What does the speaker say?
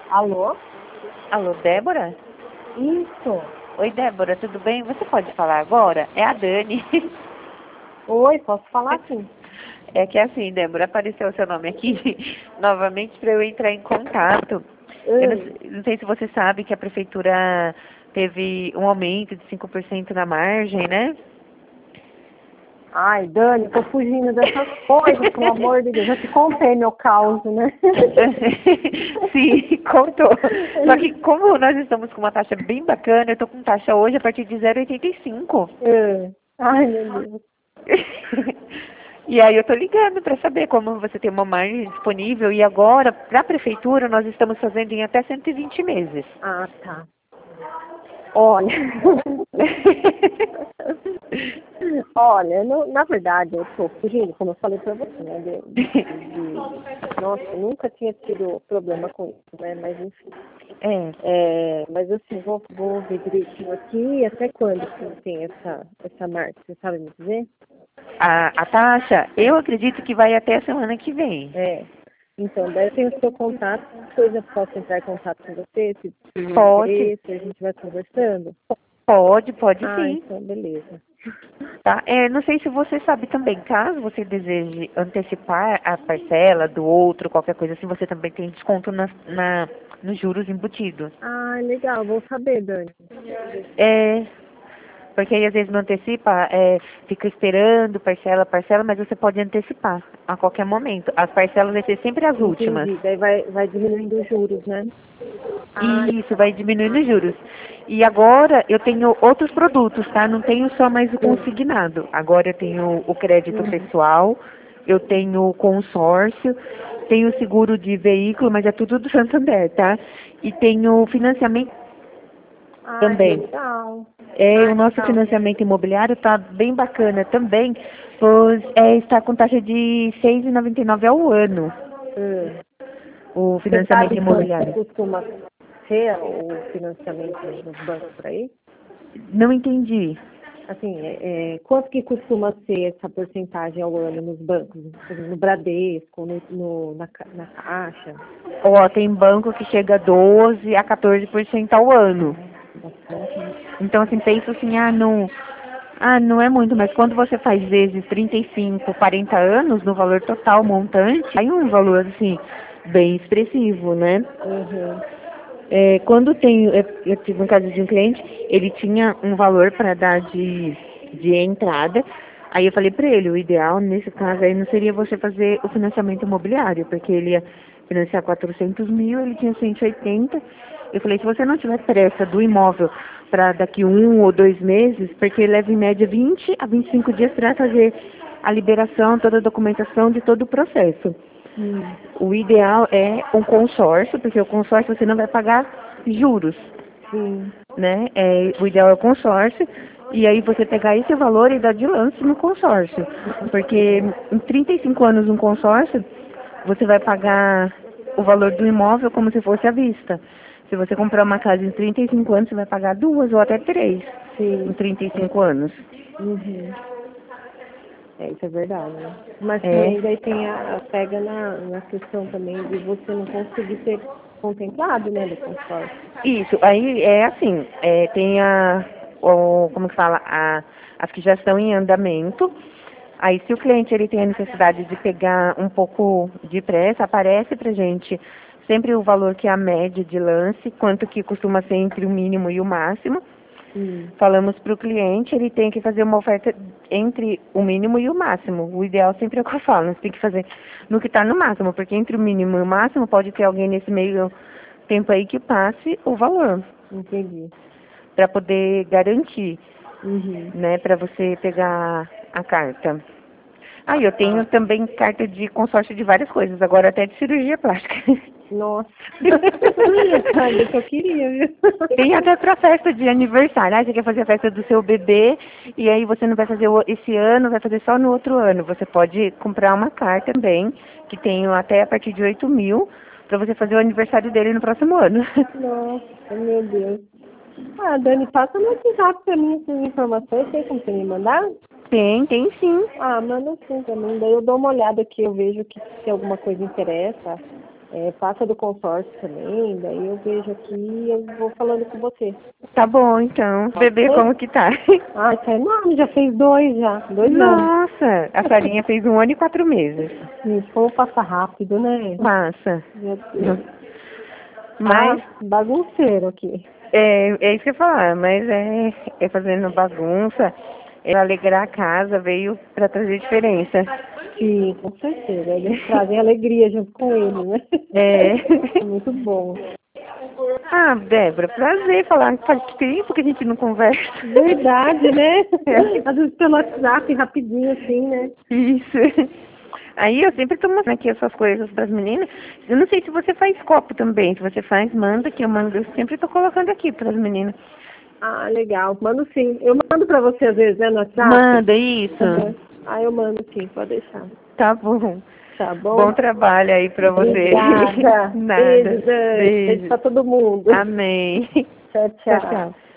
Alô? Alô, Débora? Isso. Oi, Débora, tudo bem? Você pode falar agora? É a Dani. Oi, posso falar sim? É que assim, Débora, apareceu o seu nome aqui novamente para eu entrar em contato. Eu não sei se você sabe que a prefeitura teve um aumento de 5% na margem, né? Ai, Dani, tô fugindo dessas coisas, pelo amor de Deus. Já te contei meu caos, né? Sim, contou. Só que como nós estamos com uma taxa bem bacana, eu tô com taxa hoje a partir de 0,85. Ai, meu Deus. E aí eu tô ligando para saber como você tem uma margem disponível e agora, para a prefeitura, nós estamos fazendo em até 120 meses. Ah, tá. Olha. Olha, na verdade, eu tô fugindo, como eu falei pra você, né? Nossa, eu nunca tinha tido problema com isso, né? Mas enfim. Mas assim, vou ver direitinho aqui. Até quando que tem essa marca? Você sabe me dizer? A taxa, eu acredito que vai até a semana que vem. Então, daí eu tenho o seu contato, depois eu posso entrar em contato com você, se tiver Pode, interesse, a gente vai conversando. pode sim. Então, beleza. Tá? Não sei se você sabe também, caso você deseje antecipar a parcela do outro, qualquer coisa assim, você também tem desconto nos juros embutidos. Ah, legal, vou saber, Dani. Porque aí às vezes não antecipa, fica esperando parcela, mas você pode antecipar a qualquer momento. As parcelas vai ser sempre as últimas. Entendi, daí vai diminuindo os juros, né? E isso vai diminuindo os juros. E agora eu tenho outros produtos, tá? Não tenho só mais o consignado. Agora eu tenho o crédito pessoal, eu tenho o consórcio, tenho o seguro de veículo, mas é tudo do Santander, tá? E tenho o financiamento também. Legal. O nosso financiamento imobiliário está bem bacana também, pois está com taxa de 6,99 ao ano, o Você financiamento sabe quanto imobiliário. costuma ser o financiamento nos bancos por aí? Não entendi. Assim, quanto que costuma ser essa porcentagem ao ano nos bancos? Por exemplo, no Bradesco, na Caixa? Ó, tem banco que chega a 12 a 14% ao ano. Bastante. Então, assim, penso assim, não é muito, mas quando você faz vezes 35, 40 anos no valor total, montante, aí um valor, assim, bem expressivo, né? Quando eu tive um caso de um cliente, ele tinha um valor para dar de entrada. Aí eu falei para ele, o ideal nesse caso aí não seria você fazer o financiamento imobiliário, porque ele ia financiar 400 mil, ele tinha 180. Eu falei, se você não tiver pressa do imóvel para daqui 1 ou 2 meses, porque leva em média 20 a 25 dias para fazer a liberação, toda a documentação de todo o processo. O ideal é um consórcio, porque o consórcio você não vai pagar juros, né? O ideal é o consórcio, e aí você pegar esse valor e dar de lance no consórcio. Porque em 35 anos um consórcio, você vai pagar o valor do imóvel como se fosse à vista. Se você comprar uma casa em 35 anos, você vai pagar 2 ou até 3 em 35 anos. Isso é verdade, né? Mas também daí tem pega na questão também de você não conseguir ser contemplado, né, do consórcio. Isso, aí é assim, tem como que fala, as que já estão em andamento. Aí se o cliente ele tem a necessidade de pegar um pouco de pressa, aparece pra gente sempre o valor que é a média de lance, quanto que costuma ser entre o mínimo e o máximo. Falamos para o cliente, ele tem que fazer uma oferta entre o mínimo e o máximo. O ideal sempre é o que eu falo, você tem que fazer no que está no máximo, porque entre o mínimo e o máximo pode ter alguém nesse meio tempo aí que passe o valor. Entendi. Para poder garantir, né, para você pegar a carta. Eu tenho também carta de consórcio de várias coisas, agora até de cirurgia plástica. Nossa. Ainda que eu queria, viu? Tem até pra festa de aniversário. Você quer fazer a festa do seu bebê e aí você não vai fazer esse ano, vai fazer só no outro ano. Você pode comprar uma carta também, que tem até a partir de 8 mil, pra você fazer o aniversário dele no próximo ano. Nossa, meu Deus. Dani, passa no WhatsApp pra mim essas informações, tem como você me mandar? Tem sim. Manda sim também. Daí eu dou uma olhada aqui, eu vejo que se alguma coisa interessa. Passa do consórcio também, daí eu vejo aqui e eu vou falando com você. Tá bom, então. O bebê como que tá? Ah, tá enorme, já fez 2 anos. Nossa, a Sarinha fez 1 ano e 4 meses. Gente, como passa rápido, né? Passa. Meu Deus. Mas Bagunceiro aqui. é isso que eu ia falar, mas é fazendo bagunça, é alegrar a casa, veio pra trazer diferença. Sim, com certeza. Eles trazem alegria junto com ele, né? É. Muito bom. Ah, Débora, prazer falar. Faz tempo que a gente não conversa. Verdade, né? É. Às vezes pelo WhatsApp, rapidinho assim, né? Isso. Aí eu sempre tô mostrando aqui essas coisas para as meninas. Eu não sei se você faz copo também. Se você faz, manda que eu mando. Eu sempre tô colocando aqui para as meninas. Ah, legal. Mando sim. Eu mando pra você às vezes, né, no WhatsApp? Manda isso. Uhum. Ah, eu mando sim, pode deixar. Tá bom. Tá bom? Bom trabalho aí pra você. Obrigada. Nada. Beijo, Dani. Beijo Beijo. pra todo mundo. Amém. Tchau, Tchau, tchau. tchau.